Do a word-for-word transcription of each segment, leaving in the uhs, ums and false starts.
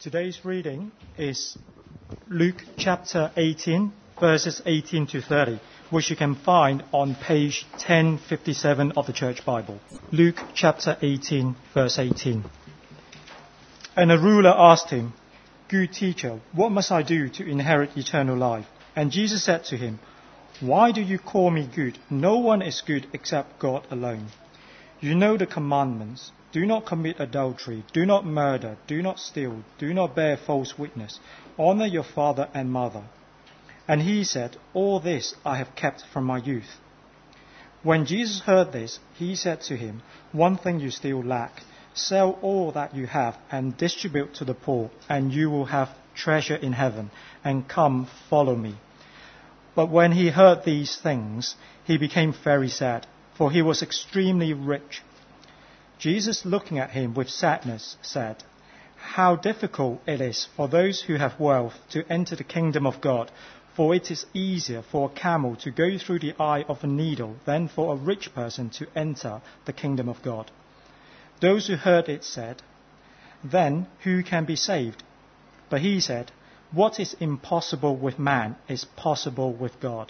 Today's reading is Luke chapter eighteen, verses eighteen to thirty, which you can find on page ten fifty-seven of the Church Bible. Luke chapter eighteen, verse eighteen. And a ruler asked him, "Good teacher, what must I do to inherit eternal life?" And Jesus said to him, "Why do you call me good? No one is good except God alone. You know the commandments. Do not commit adultery. Do not murder. Do not steal. Do not bear false witness. Honor your father and mother." And he said, "All this I have kept from my youth." When Jesus heard this, he said to him, "One thing you still lack. Sell all that you have and distribute to the poor, and you will have treasure in heaven. And come, follow me." But when he heard these things, he became very sad, for he was extremely rich. Jesus, looking at him with sadness, said, "How difficult it is for those who have wealth to enter the kingdom of God. For it is easier for a camel to go through the eye of a needle than for a rich person to enter the kingdom of God." Those who heard it said, "Then who can be saved?" But he said, "What is impossible with man is possible with God."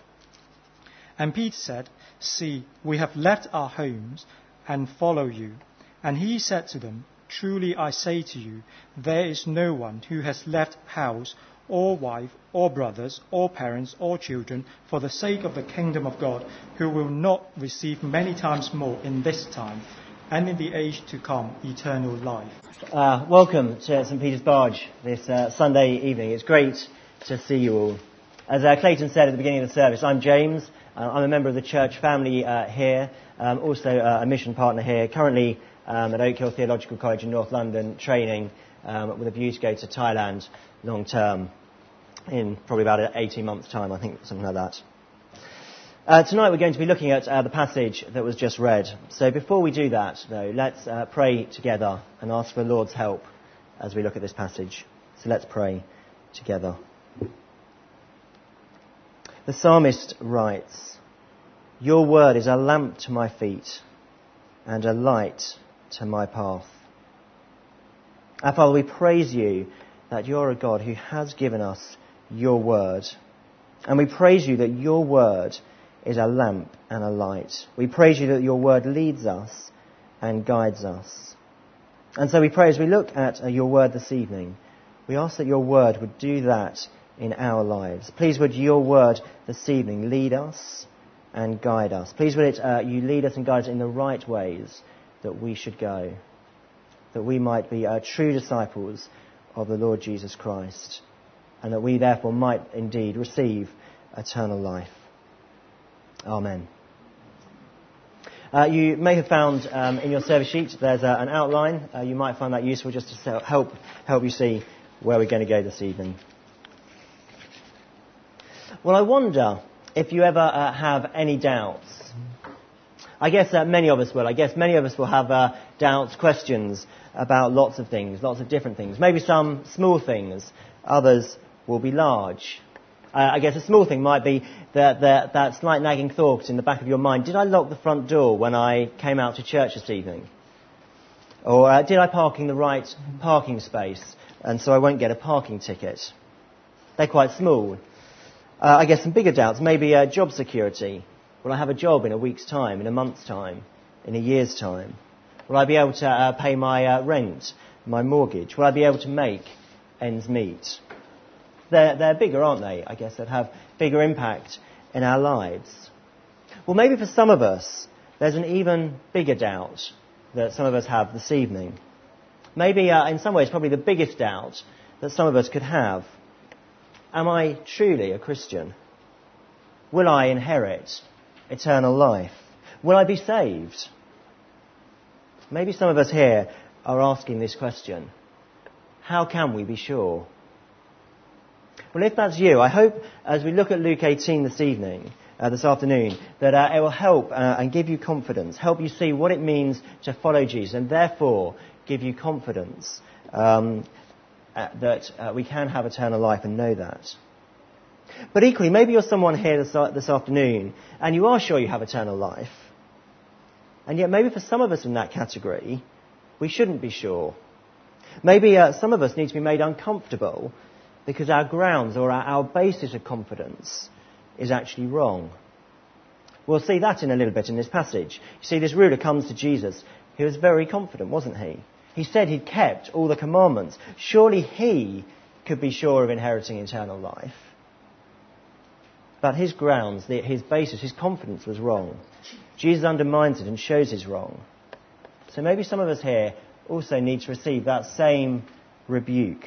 And Peter said, "See, we have left our homes and follow you." And he said to them, "Truly I say to you, there is no one who has left house or wife or brothers or parents or children for the sake of the kingdom of God who will not receive many times more in this time and in the age to come eternal life." Uh, welcome to St Peter's Barge this uh, Sunday evening. It's great to see you all. As uh, Clayton said at the beginning of the service, I'm James. Uh, I'm a member of the church family uh, here, um, also uh, a mission partner here, currently um, at Oak Hill Theological College in North London, training um, with a view to go to Thailand long term in probably about eighteen months' time, I think, something like that. Uh, tonight we're going to be looking at uh, the passage that was just read. So before we do that, though, let's uh, pray together and ask for the Lord's help as we look at this passage. So let's pray together. The psalmist writes, "Your word is a lamp to my feet and a light to my path." Our Father, we praise you that you're a God who has given us your word. And we praise you that your word is a lamp and a light. We praise you that your word leads us and guides us. And so we pray as we look at uh, your word this evening, we ask that your word would do that in our lives. Please would your word this evening lead us and guide us. Please would it, uh, you lead us and guide us in the right ways that we should go, that we might be uh, true disciples of the Lord Jesus Christ, and that we therefore might indeed receive eternal life. Amen. Uh, you may have found um, in your service sheet there's uh, an outline. Uh, you might find that useful just to help help you see where we're going to go this evening. Well, I wonder if you ever uh, have any doubts. I guess uh, many of us will. I guess many of us will have uh, doubts, questions about lots of things, lots of different things. Maybe some small things, others will be large. Uh, I guess a small thing might be that, that, that slight nagging thought in the back of your mind, did I lock the front door when I came out to church this evening? Or uh, did I park in the right parking space and so I won't get a parking ticket? They're quite small. Uh, I guess some bigger doubts, maybe uh, job security. Will I have a job in a week's time, in a month's time, in a year's time? Will I be able to uh, pay my uh, rent, my mortgage? Will I be able to make ends meet? They're, they're bigger, aren't they? I guess that have bigger impact in our lives. Well, maybe for some of us, there's an even bigger doubt that some of us have this evening. Maybe, uh, in some ways, probably the biggest doubt that some of us could have. Am I truly a Christian? Will I inherit eternal life? Will I be saved? Maybe some of us here are asking this question. How can we be sure? Well, if that's you, I hope as we look at Luke eighteen this evening, uh, this afternoon, that uh, it will help uh, and give you confidence, help you see what it means to follow Jesus, and therefore give you confidence um, uh, that uh, we can have eternal life and know that. But equally, maybe you're someone here this, this afternoon and you are sure you have eternal life. And yet maybe for some of us in that category, we shouldn't be sure. Maybe uh, some of us need to be made uncomfortable because our grounds or our, our basis of confidence is actually wrong. We'll see that in a little bit in this passage. You see, this ruler comes to Jesus. He was very confident, wasn't he? He said he'd kept all the commandments. Surely he could be sure of inheriting eternal life. But his grounds, his basis, his confidence was wrong. Jesus undermines it and shows his wrong. So maybe some of us here also need to receive that same rebuke.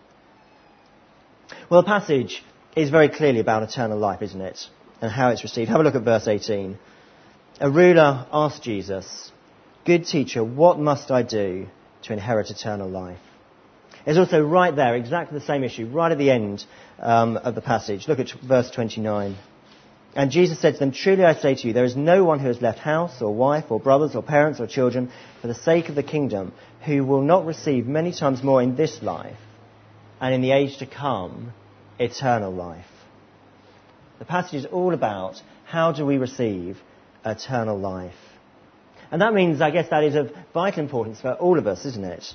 Well, the passage is very clearly about eternal life, isn't it? And how it's received. Have a look at verse eighteen. A ruler asked Jesus, "Good teacher, what must I do to inherit eternal life?" There's also right there, exactly the same issue, right at the end um, of the passage. Look at verse twenty-nine. And Jesus said to them, "Truly I say to you, there is no one who has left house or wife or brothers or parents or children for the sake of the kingdom who will not receive many times more in this life and in the age to come eternal life." The passage is all about how do we receive eternal life. And that means, I guess, that is of vital importance for all of us, isn't it?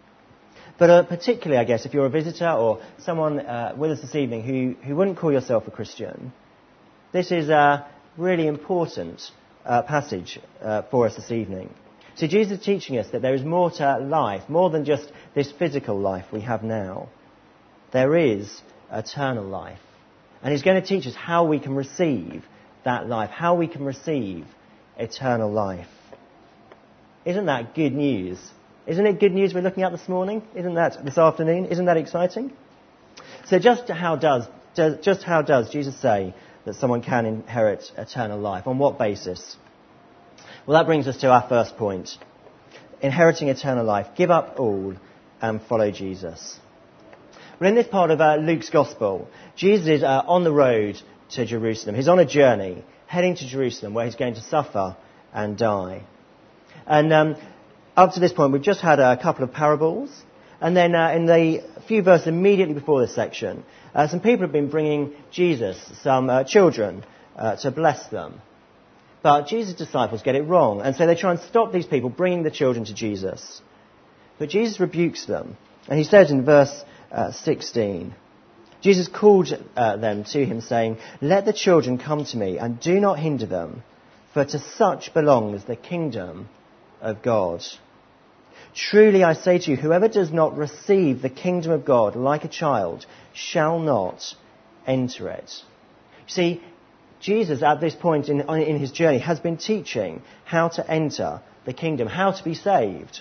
But uh, particularly, I guess, if you're a visitor or someone uh, with us this evening who, who wouldn't call yourself a Christian, this is a really important uh, passage uh, for us this evening. See, Jesus is teaching us that there is more to life, more than just this physical life we have now. There is eternal life. And he's going to teach us how we can receive that life, how we can receive eternal life. Isn't that good news? Isn't it good news we're looking at this morning? Isn't that this afternoon? Isn't that exciting? So just how does, just how does Jesus say that someone can inherit eternal life? On what basis? Well, that brings us to our first point. Inheriting eternal life. Give up all and follow Jesus. Well, in this part of uh, Luke's Gospel, Jesus is uh, on the road to Jerusalem. He's on a journey, heading to Jerusalem, where he's going to suffer and die. And um, up to this point, we've just had a couple of parables. And then uh, in the few verses immediately before this section, uh, some people have been bringing Jesus some uh, children uh, to bless them. But Jesus' disciples get it wrong. And so they try and stop these people bringing the children to Jesus. But Jesus rebukes them. And he says in verse uh, sixteen, Jesus called uh, them to him, saying, "Let the children come to me, and do not hinder them, for to such belongs the kingdom of God. Truly I say to you, whoever does not receive the kingdom of God like a child shall not enter it." You see, Jesus at this point in, in his journey has been teaching how to enter the kingdom, how to be saved.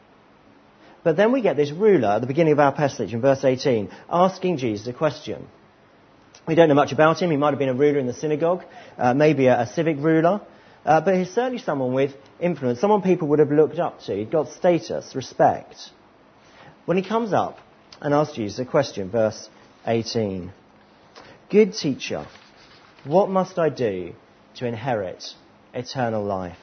But then we get this ruler at the beginning of our passage in verse eighteen asking Jesus a question. We don't know much about him. He might have been a ruler in the synagogue, uh, maybe a, a civic ruler. Uh, but he's certainly someone with influence, someone people would have looked up to. He'd got status, respect. When he comes up and asks Jesus a question, verse eighteen, "Good teacher, what must I do to inherit eternal life?"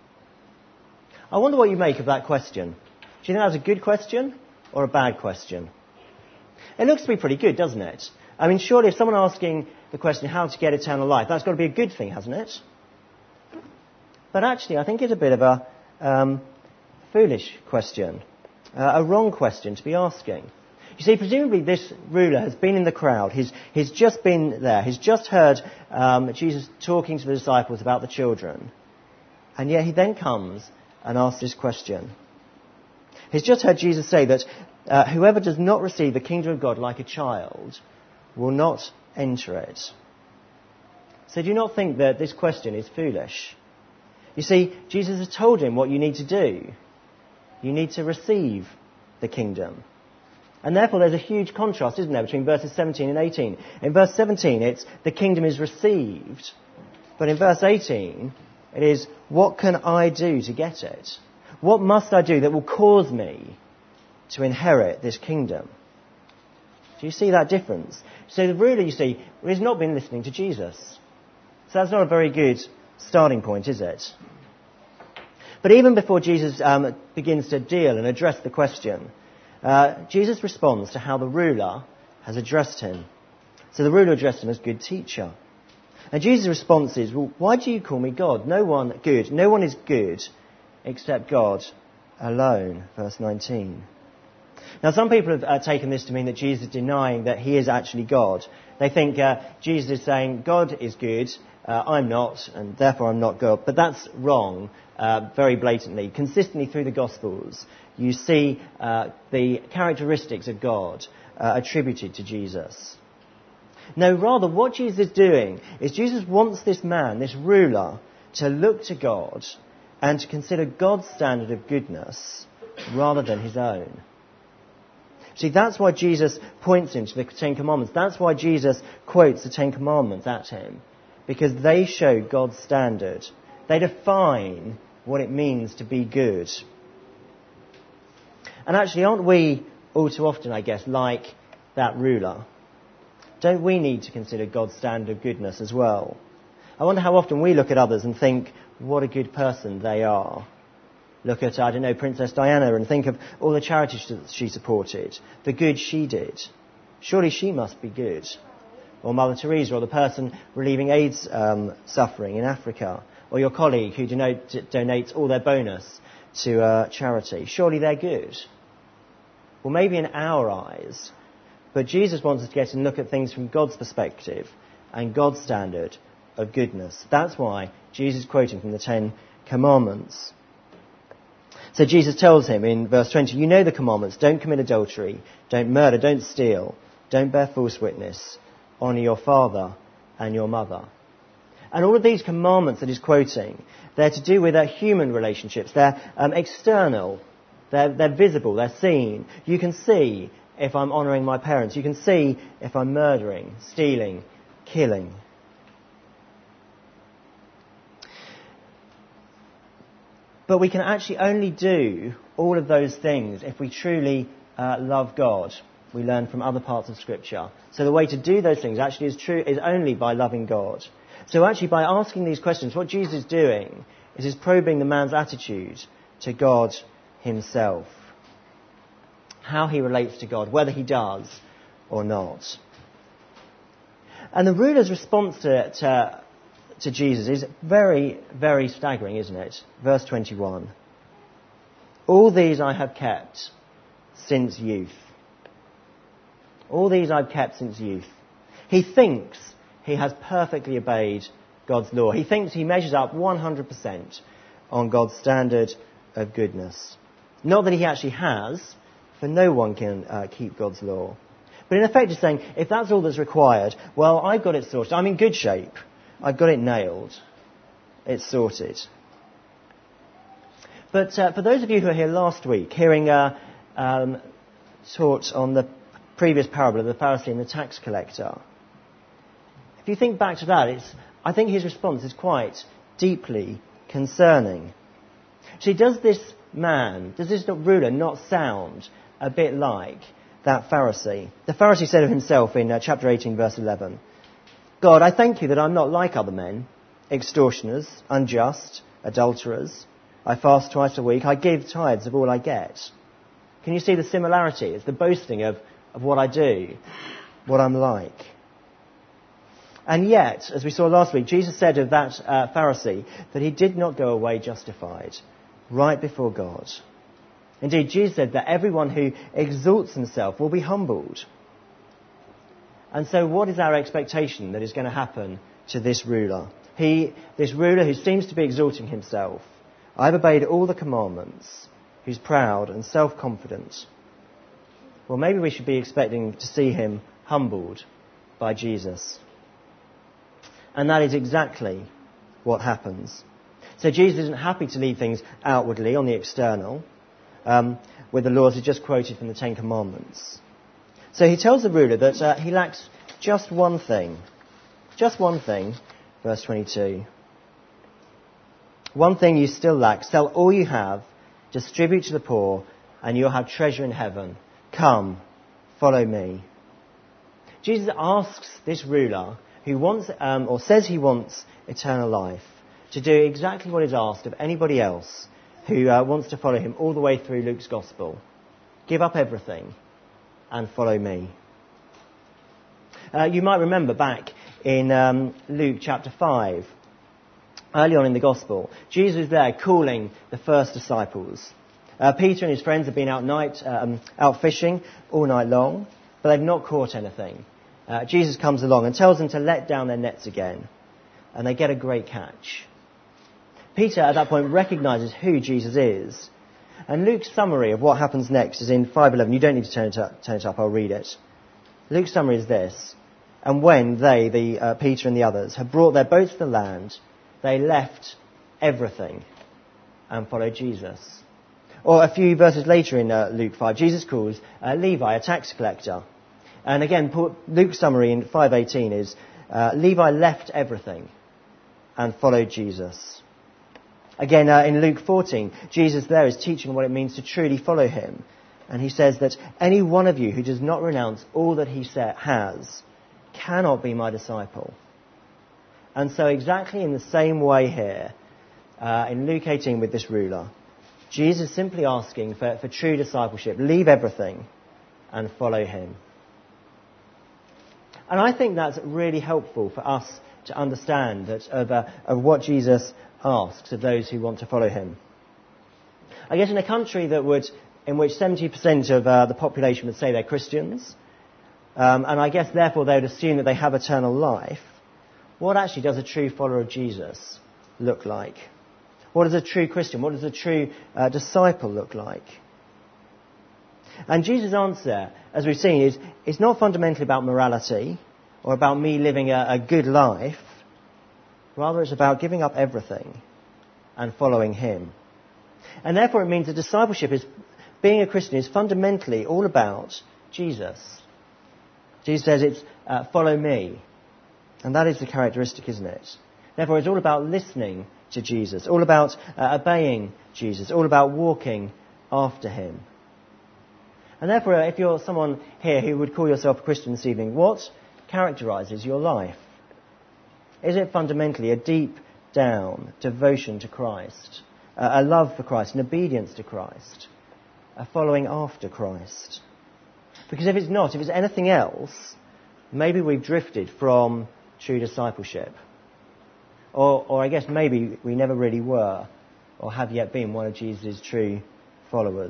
I wonder what you make of that question. Do you think that's a good question or a bad question? It looks to be pretty good, doesn't it? I mean, surely if someone asking the question how to get eternal life, that's got to be a good thing, hasn't it? But actually, I think it's a bit of a um, foolish question, uh, a wrong question to be asking. You see, presumably this ruler has been in the crowd. He's, he's just been there. He's just heard um, Jesus talking to the disciples about the children. And yet he then comes and asks this question. He's just heard Jesus say that uh, whoever does not receive the kingdom of God like a child will not enter it. So do you not think that this question is foolish? You see, Jesus has told him what you need to do. You need to receive the kingdom. And therefore there's a huge contrast, isn't there, between verses seventeen and eighteen. In verse seventeen, it's the kingdom is received. But in verse eighteen, it is, what can I do to get it? What must I do that will cause me to inherit this kingdom? Do you see that difference? So the ruler, you see, has not been listening to Jesus. So that's not a very good starting point, is it? But even before Jesus um, begins to deal and address the question, uh, Jesus responds to how the ruler has addressed him. So the ruler addressed him as good teacher. And Jesus' response is, well, why do you call me God? No one good. No one is good except God alone. Verse nineteen. Now, some people have uh, taken this to mean that Jesus is denying that he is actually God. They think uh, Jesus is saying, God is good, uh, I'm not, and therefore I'm not God. But that's wrong, uh, very blatantly. Consistently through the Gospels, you see uh, the characteristics of God uh, attributed to Jesus. No, rather, what Jesus is doing is Jesus wants this man, this ruler, to look to God and to consider God's standard of goodness rather than his own. See, that's why Jesus points him to the Ten Commandments. That's why Jesus quotes the Ten Commandments at him. Because they show God's standard. They define what it means to be good. And actually, aren't we all too often, I guess, like that ruler? Don't we need to consider God's standard of goodness as well? I wonder how often we look at others and think, what a good person they are. Look at, I don't know, Princess Diana and think of all the charities she supported, the good she did. Surely she must be good. Or Mother Teresa, or the person relieving AIDS um, suffering in Africa, or your colleague who denote, donates all their bonus to uh, charity. Surely they're good. Well, maybe in our eyes, but Jesus wants us to get and look at things from God's perspective and God's standard of goodness. That's why Jesus is quoting from the Ten Commandments. So Jesus tells him in verse twenty, you know the commandments, don't commit adultery, don't murder, don't steal, don't bear false witness, honour your father and your mother. And all of these commandments that he's quoting, they're to do with their human relationships. They're um, external, they're, they're visible, they're seen. You can see if I'm honouring my parents. You can see if I'm murdering, stealing, killing. But we can actually only do all of those things if we truly uh, love God. We learn from other parts of Scripture. So the way to do those things actually is true is only by loving God. So actually by asking these questions, what Jesus is doing is he's probing the man's attitude to God himself. How he relates to God, whether he does or not. And the ruler's response to, to, to Jesus is very, very staggering, isn't it? Verse twenty-one. All these I have kept since youth. All these I've kept since youth. He thinks he has perfectly obeyed God's law. He thinks he measures up one hundred percent on God's standard of goodness. Not that he actually has, for no one can uh, keep God's law. But in effect he's saying, if that's all that's required, well, I've got it sorted. I'm in good shape. I've got it nailed. It's sorted. But uh, for those of you who were here last week, hearing uh, um, taught on the previous parable of the Pharisee and the tax collector, if you think back to that, it's, I think his response is quite deeply concerning. See, does this man, does this ruler not sound a bit like that Pharisee? The Pharisee said of himself in uh, chapter eighteen, verse eleven, God, I thank you that I'm not like other men, extortioners, unjust, adulterers. I fast twice a week. I give tithes of all I get. Can you see the similarity? It's the boasting of, of what I do, what I'm like. And yet, as we saw last week, Jesus said of that uh, Pharisee that he did not go away justified right before God. Indeed, Jesus said that everyone who exalts himself will be humbled. And so what is our expectation that is going to happen to this ruler? He, this ruler who seems to be exalting himself, I've obeyed all the commandments, who's proud and self-confident. Well, maybe we should be expecting to see him humbled by Jesus. And that is exactly what happens. So Jesus isn't happy to leave things outwardly on the external, um, with the laws he just quoted from the Ten Commandments. So he tells the ruler that uh, he lacks just one thing. Just one thing, verse twenty-two. One thing you still lack. Sell all you have, distribute to the poor, and you'll have treasure in heaven. Come, follow me. Jesus asks this ruler, who wants, um, or says he wants eternal life, to do exactly what is asked of anybody else who uh, wants to follow him all the way through Luke's Gospel. Give up everything and follow me. Uh, you might remember back in um, Luke chapter five, early on in the Gospel, Jesus is there calling the first disciples. Uh, Peter and his friends have been out night, um, out fishing all night long, but they've not caught anything. Uh, Jesus comes along and tells them to let down their nets again, and they get a great catch. Peter at that point recognises who Jesus is. And Luke's summary of what happens next is in five eleven. You don't need to turn it up, turn it up I'll read it. Luke's summary is this. And when they, the uh, Peter and the others, had brought their boats to the land, they left everything and followed Jesus. Or a few verses later in uh, Luke five, Jesus calls uh, Levi a tax collector. And again, Luke's summary in five eighteen is, uh, Levi left everything and followed Jesus. Again, uh, in Luke fourteen, Jesus there is teaching what it means to truly follow him. And he says that any one of you who does not renounce all that he has cannot be my disciple. And so exactly in the same way here, uh, in Luke eighteen with this ruler, Jesus is simply asking for, for true discipleship. Leave everything and follow him. And I think that's really helpful for us to understand that of, uh, of what Jesus asks of those who want to follow him. I guess in a country that would, in which seventy percent of uh, the population would say they're Christians, um, and I guess therefore they would assume that they have eternal life, what actually does a true follower of Jesus look like? What does a true Christian, what does a true uh, disciple look like? And Jesus' answer, as we've seen, is it's not fundamentally about morality or about me living a, a good life. Rather, it's about giving up everything and following him. And therefore it means that discipleship is, being a Christian is fundamentally all about Jesus. Jesus says it's uh, follow me. And that is the characteristic, isn't it? Therefore it's all about listening to Jesus, all about uh, obeying Jesus, all about walking after him. And therefore, if you're someone here who would call yourself a Christian this evening, what characterises your life? Is it fundamentally a deep down devotion to Christ, a love for Christ, an obedience to Christ, a following after Christ? Because if it's not, if it's anything else, maybe we've drifted from true discipleship. Or, or I guess maybe we never really were or have yet been one of Jesus' true followers.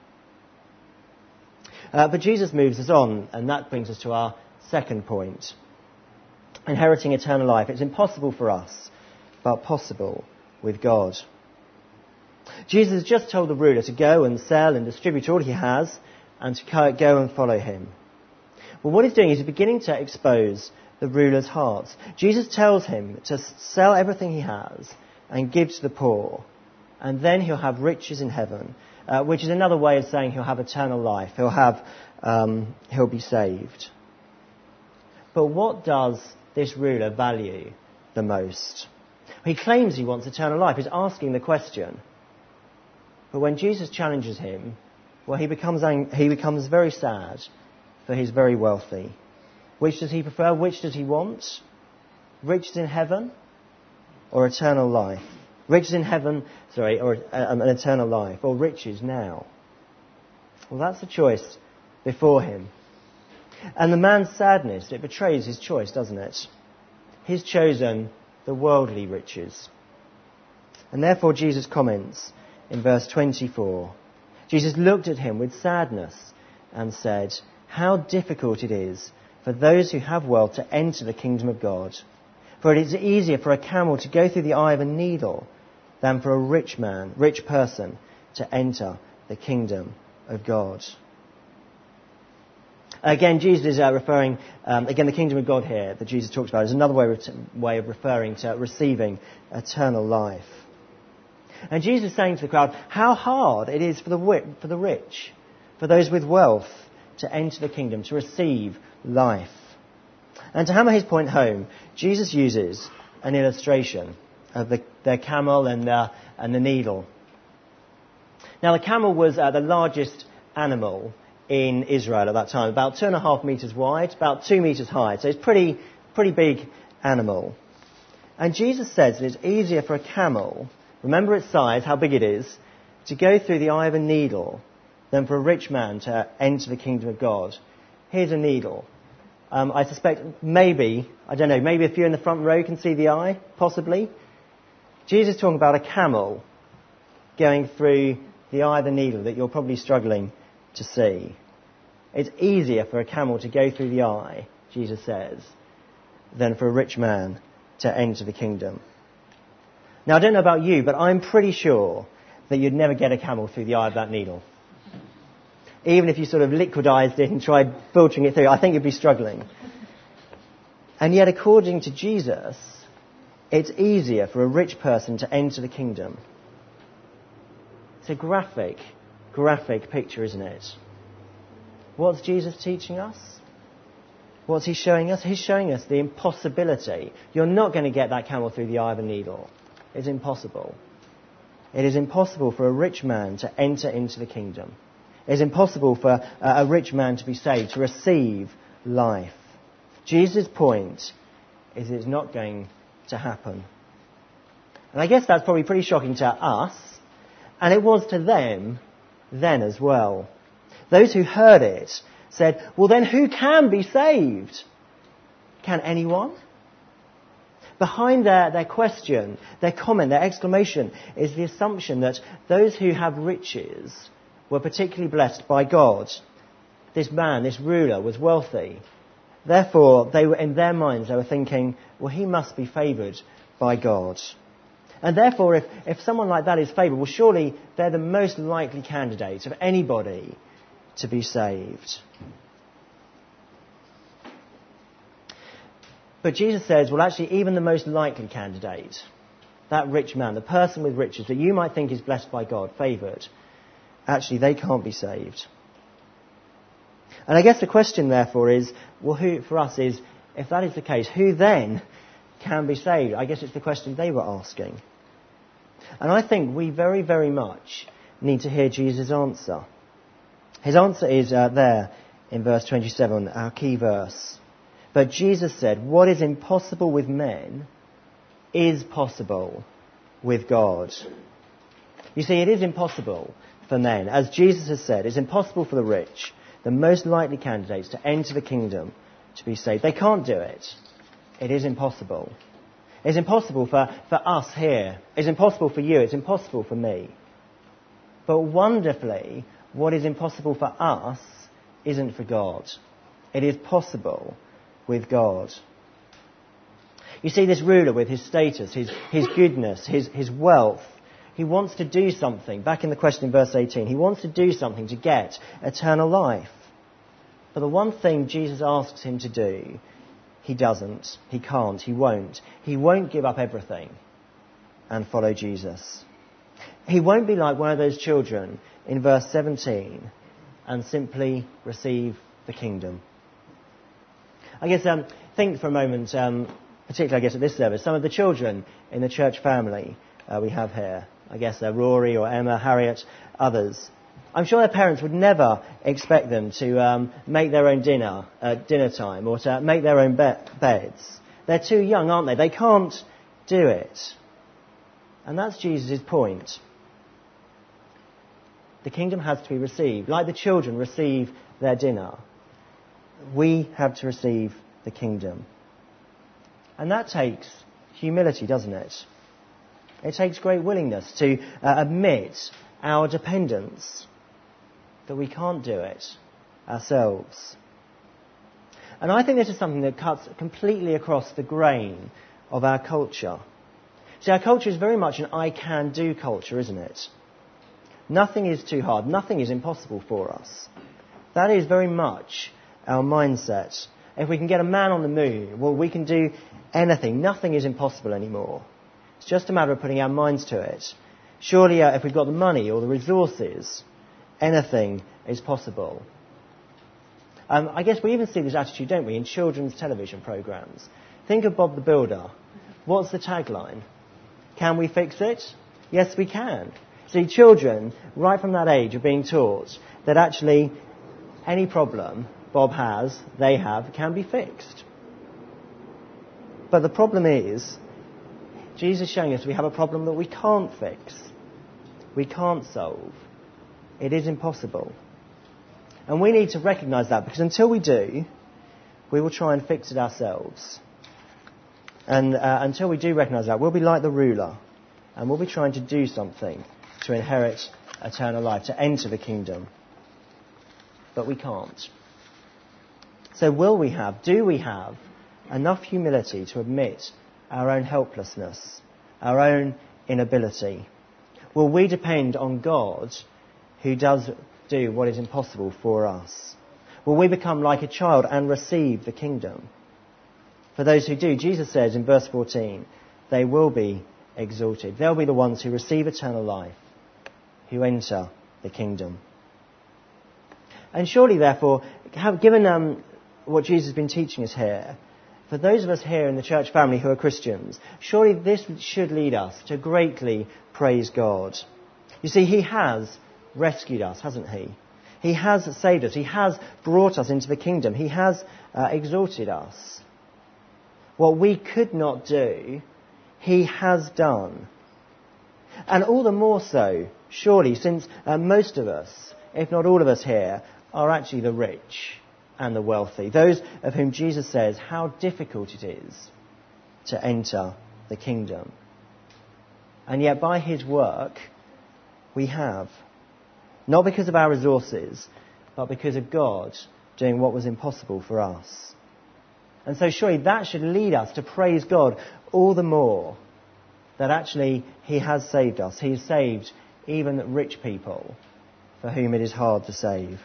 Uh, but Jesus moves us on, and that brings us to our second point. Inheriting eternal life. It's impossible for us, but possible with God. Jesus has just told the ruler to go and sell and distribute all he has and to go and follow him. Well, what he's doing is he's beginning to expose the ruler's heart. Jesus tells him to sell everything he has and give to the poor, and then he'll have riches in heaven. Uh, which is another way of saying he'll have eternal life. He'll have, um, he'll be saved. But what does this ruler value the most? He claims he wants eternal life. He's asking the question. But when Jesus challenges him, well, he becomes ang- he becomes very sad, for he's very wealthy. Which does he prefer? Which does he want? Riches in heaven or eternal life? Riches in heaven, sorry, or um, an eternal life, or riches now. Well, that's the choice before him. And the man's sadness, it betrays his choice, doesn't it? He's chosen the worldly riches. And therefore Jesus comments in verse twenty-four. Jesus looked at him with sadness and said, "How difficult it is for those who have wealth to enter the kingdom of God. For it is easier for a camel to go through the eye of a needle than for a rich man, rich person, to enter the kingdom of God." Again, Jesus is uh, referring, um, again, the kingdom of God here that Jesus talks about is another way of, way of referring to receiving eternal life. And Jesus is saying to the crowd how hard it is for the, for the rich, for those with wealth, to enter the kingdom, to receive life. And to hammer his point home, Jesus uses an illustration of the, the camel and the, and the needle. Now, the camel was uh, the largest animal in Israel at that time, about two and a half metres wide, about two metres high. So it's pretty, pretty big animal. And Jesus says that it's easier for a camel, remember its size, how big it is, to go through the eye of a needle than for a rich man to enter the kingdom of God. Here's a needle. Um, I suspect maybe, I don't know, maybe a few in the front row can see the eye, possibly. Jesus is talking about a camel going through the eye of the needle that you're probably struggling to see. It's easier for a camel to go through the eye, Jesus says, than for a rich man to enter the kingdom. Now, I don't know about you, but I'm pretty sure that you'd never get a camel through the eye of that needle. Even if you sort of liquidized it and tried filtering it through, I think you'd be struggling. And yet, according to Jesus, it's easier for a rich person to enter the kingdom. It's a graphic, graphic picture, isn't it? What's Jesus teaching us? What's he showing us? He's showing us the impossibility. You're not going to get that camel through the eye of a needle. It's impossible. It is impossible for a rich man to enter into the kingdom. It is impossible for a rich man to be saved, to receive life. Jesus' point is it's not going to happen. And I guess that's probably pretty shocking to us, and it was to them then as well. Those who heard it said, well then who can be saved? Can anyone? Behind their, their question, their comment, their exclamation is the assumption that those who have riches were particularly blessed by God. This man, this ruler, was wealthy. Therefore, they were, in their minds, they were thinking, well, he must be favoured by God. And therefore, if, if someone like that is favoured, well, surely they're the most likely candidate of anybody to be saved. But Jesus says, well, actually, even the most likely candidate, that rich man, the person with riches that you might think is blessed by God, favoured, actually, they can't be saved. And I guess the question, therefore, is, well, who, for us, is, if that is the case, who then can be saved? I guess it's the question they were asking. And I think we very, very much need to hear Jesus' answer. His answer is uh, there in verse twenty-seven, our key verse. But Jesus said, what is impossible with men is possible with God. You see, it is impossible for men. As Jesus has said, it's impossible for the rich, the most likely candidates, to enter the kingdom, to be saved. They can't do it. It is impossible. It's impossible for, for us here. It's impossible for you. It's impossible for me. But wonderfully, what is impossible for us isn't for God. It is possible with God. You see, this ruler with his status, his, his goodness, his, his wealth, he wants to do something. Back in the question in verse eighteen, he wants to do something to get eternal life. But the one thing Jesus asks him to do, he doesn't, he can't, he won't. He won't give up everything and follow Jesus. He won't be like one of those children in verse seventeen and simply receive the kingdom. I guess, um, think for a moment, um, particularly I guess at this service, some of the children in the church family uh, we have here. I guess uh, Rory or Emma, Harriet, others. I'm sure their parents would never expect them to um, make their own dinner at dinner time or to make their own be- beds. They're too young, aren't they? They can't do it. And that's Jesus' point. The kingdom has to be received. Like the children receive their dinner, we have to receive the kingdom. And that takes humility, doesn't it? It takes great willingness to uh, admit our dependence, that we can't do it ourselves. And I think this is something that cuts completely across the grain of our culture. See, our culture is very much an I-can-do culture, isn't it? Nothing is too hard. Nothing is impossible for us. That is very much our mindset. If we can get a man on the moon, well, we can do anything. Nothing is impossible anymore. It's just a matter of putting our minds to it. Surely, uh, if we've got the money or the resources, anything is possible. Um, I guess we even see this attitude, don't we, in children's television programmes. Think of Bob the Builder. What's the tagline? Can we fix it? Yes, we can. See, children, right from that age, are being taught that actually any problem Bob has, they have, can be fixed. But the problem is, Jesus is showing us we have a problem that we can't fix. We can't solve. It is impossible. And we need to recognise that, because until we do, we will try and fix it ourselves. And uh, until we do recognise that, we'll be like the ruler, and we'll be trying to do something to inherit eternal life, to enter the kingdom. But we can't. So will we have, do we have enough humility to admit our own helplessness, our own inability? Will we depend on God who does do what is impossible for us? Will we become like a child and receive the kingdom? For those who do, Jesus says in verse fourteen, they will be exalted. They'll be the ones who receive eternal life, who enter the kingdom. And surely, therefore, have, given um, what Jesus has been teaching us here, for those of us here in the church family who are Christians, surely this should lead us to greatly praise God. You see, he has rescued us, hasn't he? He has saved us. He has brought us into the kingdom. He has uh, exalted us. What we could not do, he has done. And all the more so, surely, since uh, most of us, if not all of us here, are actually the rich and the wealthy, those of whom Jesus says how difficult it is to enter the kingdom. And yet by his work, we have. Not because of our resources, but because of God doing what was impossible for us. And so surely that should lead us to praise God all the more that actually he has saved us. He has saved even rich people for whom it is hard to save.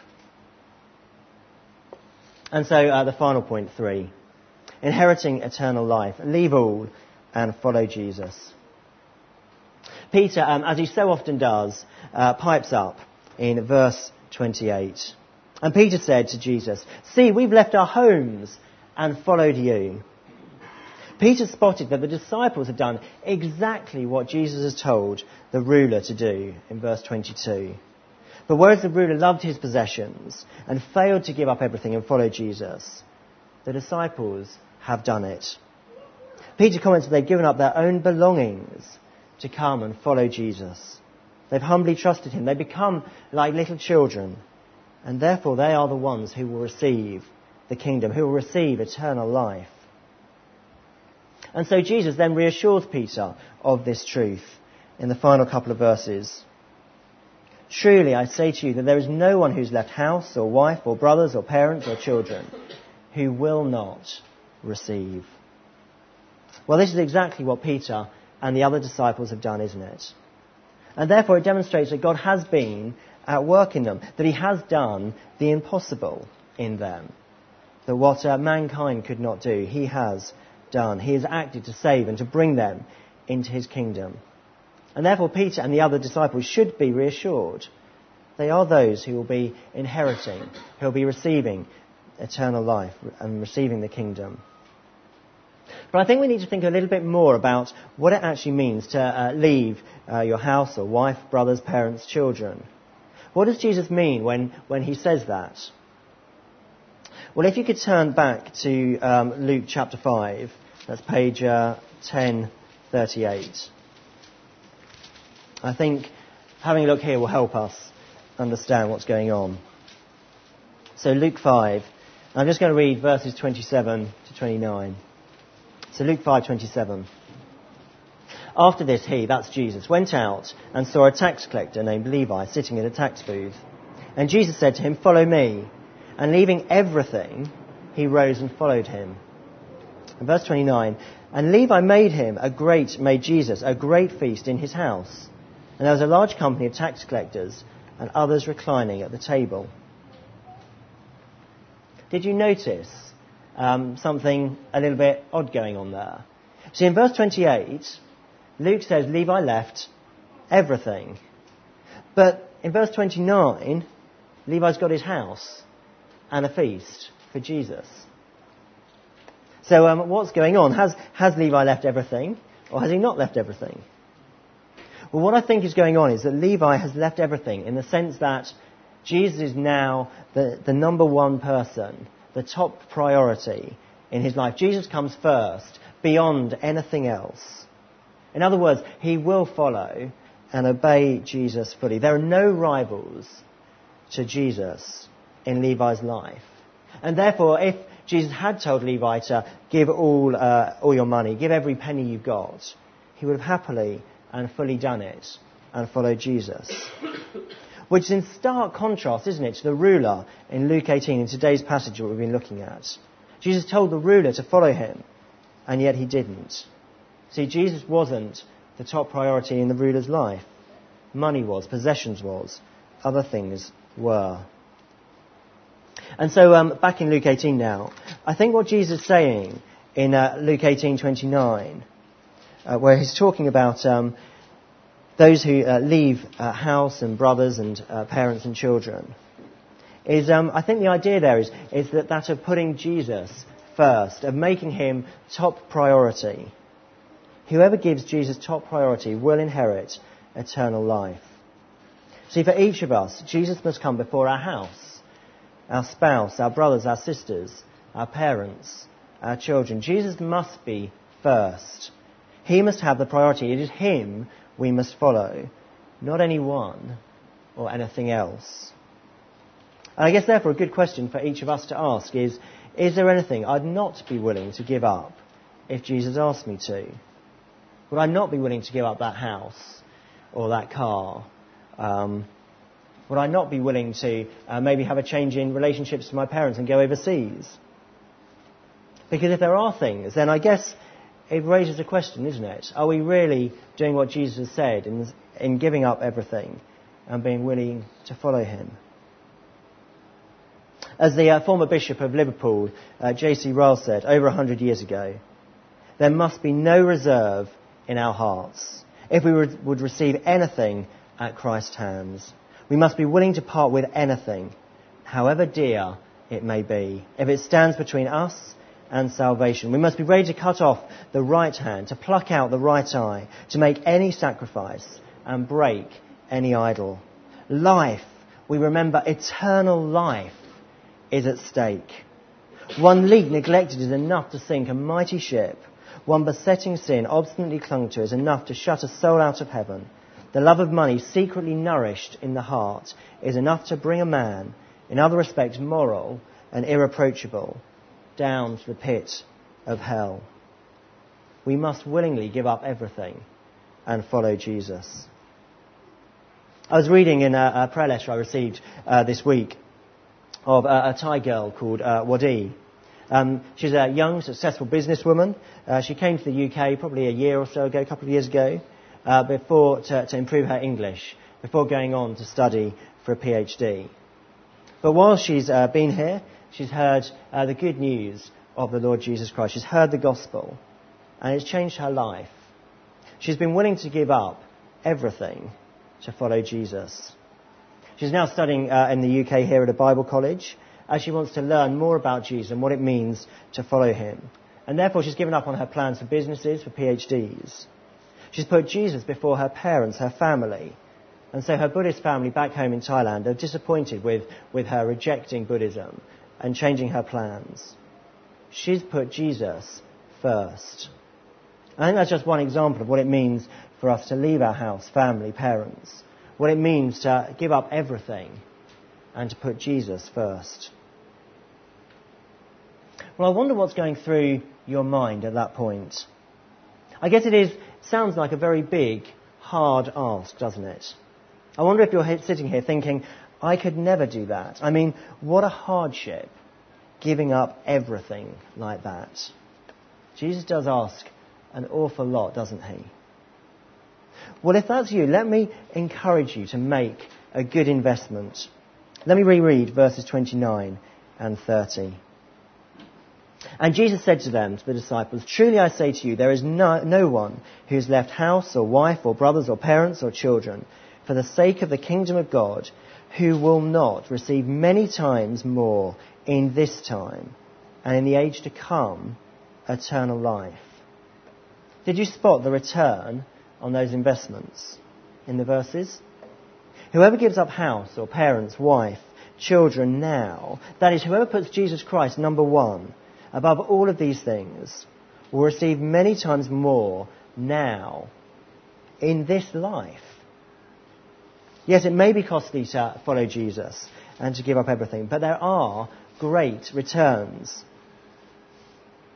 And so uh, the final point, three. Inheriting eternal life. Leave all and follow Jesus. Peter, um, as he so often does, uh, pipes up in verse twenty-eight. And Peter said to Jesus, "See, we've left our homes and followed you." Peter spotted that the disciples had done exactly what Jesus has told the ruler to do in verse twenty-two. But whereas the ruler loved his possessions and failed to give up everything and follow Jesus, the disciples have done it. Peter comments that they've given up their own belongings to come and follow Jesus. They've humbly trusted him. They become like little children. And therefore they are the ones who will receive the kingdom, who will receive eternal life. And so Jesus then reassures Peter of this truth in the final couple of verses. "Truly I say to you that there is no one who's left house or wife or brothers or parents or children who will not receive." Well, this is exactly what Peter and the other disciples have done, isn't it? And therefore it demonstrates that God has been at work in them, that he has done the impossible in them, that what uh, mankind could not do, he has done. He has acted to save and to bring them into his kingdom. And therefore Peter and the other disciples should be reassured. They are those who will be inheriting, who will be receiving eternal life and receiving the kingdom. But I think we need to think a little bit more about what it actually means to uh, leave uh, your house or wife, brothers, parents, children. What does Jesus mean when, when he says that? Well, if you could turn back to um, Luke chapter five, that's page uh, ten thirty-eight. I think having a look here will help us understand what's going on. So Luke five, I'm just going to read verses twenty-seven to twenty-nine. So Luke five twenty-seven. "After this he," that's Jesus, "went out and saw a tax collector named Levi sitting in a tax booth. And Jesus said to him, 'Follow me.' And leaving everything, he rose and followed him." And verse twenty-nine, "And Levi made him a great, made Jesus a great feast in his house. And there was a large company of tax collectors and others reclining at the table." Did you notice um, something a little bit odd going on there? See, in verse twenty-eight, Luke says Levi left everything. But in verse twenty-nine, Levi's got his house and a feast for Jesus. So um, what's going on? Has, has Levi left everything, or has he not left everything? Well, what I think is going on is that Levi has left everything in the sense that Jesus is now the, the number one person, the top priority in his life. Jesus comes first, beyond anything else. In other words, he will follow and obey Jesus fully. There are no rivals to Jesus in Levi's life. And therefore, if Jesus had told Levi to give all, uh, all your money, give every penny you've got, he would have happily and fully done it and follow Jesus. Which is in stark contrast, isn't it, to the ruler in Luke eighteen, in today's passage that we've been looking at. Jesus told the ruler to follow him, and yet he didn't. See, Jesus wasn't the top priority in the ruler's life. Money was, possessions was, other things were. And so um, back in Luke eighteen now, I think what Jesus is saying in uh, Luke eighteen twenty-nine, uh, where he's talking about um, those who uh, leave uh, house and brothers and uh, parents and children, is um, I think the idea there is, is that, that of putting Jesus first, of making him top priority. Whoever gives Jesus top priority will inherit eternal life. See, for each of us, Jesus must come before our house, our spouse, our brothers, our sisters, our parents, our children. Jesus must be first. He must have the priority. It is him we must follow, not anyone or anything else. And I guess therefore a good question for each of us to ask is, is there anything I'd not be willing to give up if Jesus asked me to? Would I not be willing to give up that house or that car? Um, would I not be willing to uh, maybe have a change in relationships with my parents and go overseas? Because if there are things, then I guess it raises a question, isn't it? Are we really doing what Jesus has said in, in giving up everything and being willing to follow him? As the uh, former Bishop of Liverpool, uh, J C Ryle, said over a hundred years ago, there must be no reserve in our hearts if we re- would receive anything at Christ's hands. We must be willing to part with anything, however dear it may be, if it stands between us and salvation. We must be ready to cut off the right hand, to pluck out the right eye, to make any sacrifice and break any idol. Life, we remember eternal life, is at stake. One leak neglected is enough to sink a mighty ship. One besetting sin obstinately clung to is enough to shut a soul out of heaven. The love of money secretly nourished in the heart is enough to bring a man, in other respects moral and irreproachable, down to the pit of hell. We must willingly give up everything and follow Jesus. I was reading in a, a prayer letter I received uh, this week of a, a Thai girl called uh, Wadi. Um, she's a young, successful businesswoman. Uh, she came to the U K probably a year or so ago, a couple of years ago, uh, before to, to improve her English, before going on to study for a PhD. But while she's uh, been here, she's heard uh, the good news of the Lord Jesus Christ. She's heard the gospel, and it's changed her life. She's been willing to give up everything to follow Jesus. She's now studying uh, in the U K here at a Bible college, as she wants to learn more about Jesus and what it means to follow him. And therefore she's given up on her plans for businesses, for PhDs. She's put Jesus before her parents, her family. And so her Buddhist family back home in Thailand are disappointed with, with her rejecting Buddhism and changing her plans. She's put Jesus first. I think that's just one example of what it means for us to leave our house, family, parents. What it means to give up everything and to put Jesus first. Well, I wonder what's going through your mind at that point. I guess it is sounds like a very big, hard ask, doesn't it? I wonder if you're sitting here thinking, I could never do that. I mean, what a hardship, giving up everything like that. Jesus does ask an awful lot, doesn't he? Well, if that's you, let me encourage you to make a good investment. Let me reread verses twenty-nine and thirty. And Jesus said to them, to the disciples, truly I say to you, there is no, no one who has left house or wife or brothers or parents or children for the sake of the kingdom of God who will not receive many times more in this time and in the age to come eternal life. Did you spot the return on those investments in the verses? Whoever gives up house or parents, wife, children now, that is, whoever puts Jesus Christ number one above all of these things, will receive many times more now in this life. Yes, it may be costly to follow Jesus and to give up everything, but there are great returns.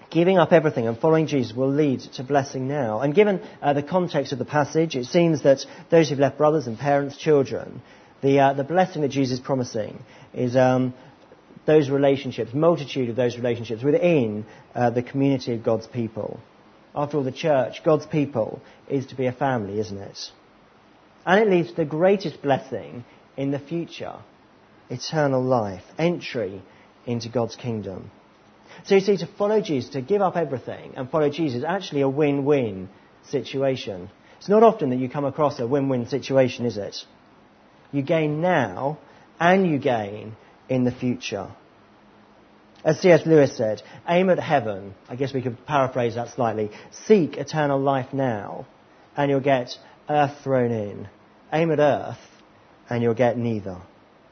Giving up everything and following Jesus will lead to blessing now. And given uh, the context of the passage, it seems that those who've left brothers and parents, children, the uh, the blessing that Jesus is promising is um, those relationships, multitude of those relationships within uh, the community of God's people. After all, the church, God's people, is to be a family, isn't it? And it leads to the greatest blessing in the future, eternal life, entry into God's kingdom. So you see, to follow Jesus, to give up everything and follow Jesus is actually a win-win situation. It's not often that you come across a win-win situation, is it? You gain now and you gain in the future. As C S Lewis said, aim at heaven. I guess we could paraphrase that slightly. Seek eternal life now and you'll get earth thrown in. Aim at earth and you'll get neither.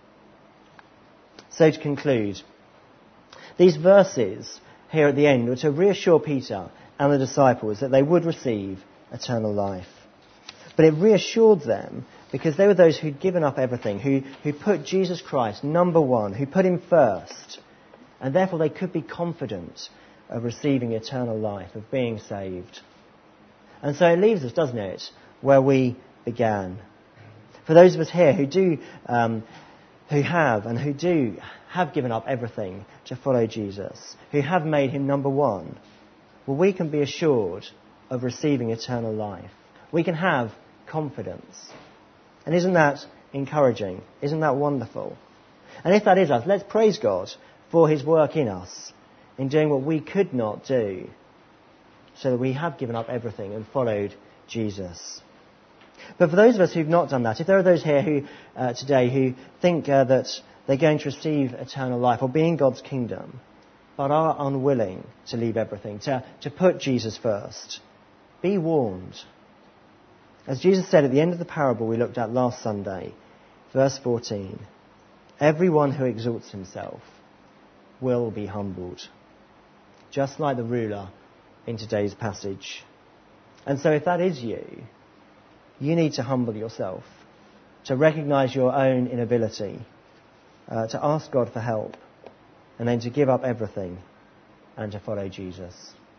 So to conclude, these verses here at the end were to reassure Peter and the disciples that they would receive eternal life. But it reassured them because they were those who'd given up everything, who, who put Jesus Christ number one, who put him first, and therefore they could be confident of receiving eternal life, of being saved. And so it leaves us, doesn't it, where we began. For those of us here who do, um, who have and who do have given up everything to follow Jesus, who have made him number one, well, we can be assured of receiving eternal life. We can have confidence. And isn't that encouraging? Isn't that wonderful? And if that is us, let's praise God for his work in us, in doing what we could not do, so that we have given up everything and followed Jesus. But for those of us who've not done that, if there are those here who uh, today who think uh, that they're going to receive eternal life or be in God's kingdom, but are unwilling to leave everything, to, to put Jesus first, be warned. As Jesus said at the end of the parable we looked at last Sunday, verse fourteen, everyone who exalts himself will be humbled, just like the ruler in today's passage. And so if that is you, you need to humble yourself, to recognise your own inability, uh, to ask God for help, and then to give up everything and to follow Jesus.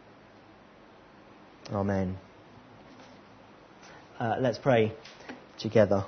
Amen. Uh, let's pray together.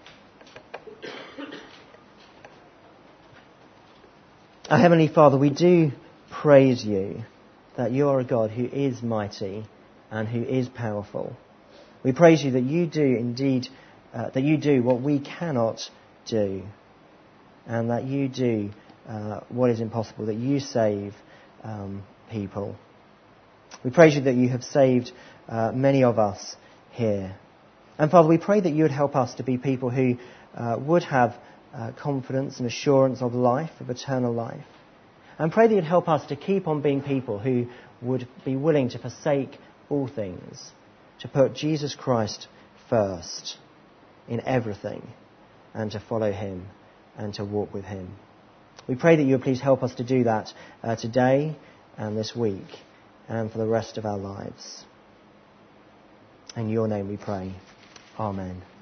Our Heavenly Father, we do praise you that you are a God who is mighty and who is powerful. We praise you that you do indeed, uh, that you do what we cannot do, and that you do uh, what is impossible, that you save um, people. We praise you that you have saved uh, many of us here. And Father, we pray that you would help us to be people who uh, would have uh, confidence and assurance of life, of eternal life. And pray that you'd help us to keep on being people who would be willing to forsake all things, to put Jesus Christ first in everything, and to follow him and to walk with him. We pray that you would please help us to do that uh, today and this week and for the rest of our lives. In your name we pray. Amen.